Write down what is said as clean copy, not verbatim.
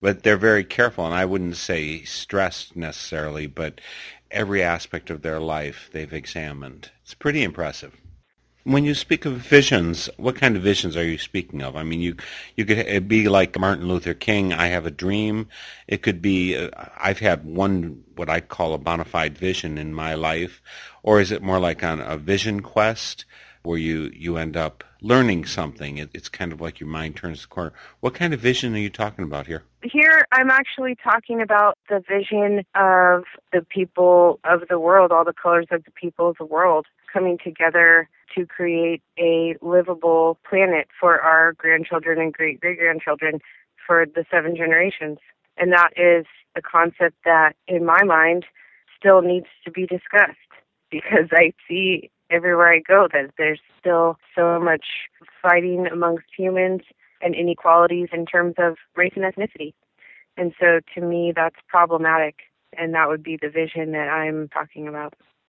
but they're very careful, and I wouldn't say stressed necessarily, but every aspect of their life they've examined. It's pretty impressive. When you speak of visions, what kind of visions are you speaking of? I mean, you could it'd be like Martin Luther King, I have a dream. It could be, I've had one, what I call a bona fide vision in my life. Or is it more like on a vision quest where you end up learning something? It's kind of like your mind turns the corner. What kind of vision are you talking about here? Here, I'm actually talking about the vision of the people of the world, all the colors of the people of the world coming together to create a livable planet for our grandchildren and great-great-grandchildren for the 7 generations. And that is a concept that, in my mind, still needs to be discussed because I see everywhere I go that there's still so much fighting amongst humans and inequalities in terms of race and ethnicity. And so to me, that's problematic, and that would be the vision that I'm talking about.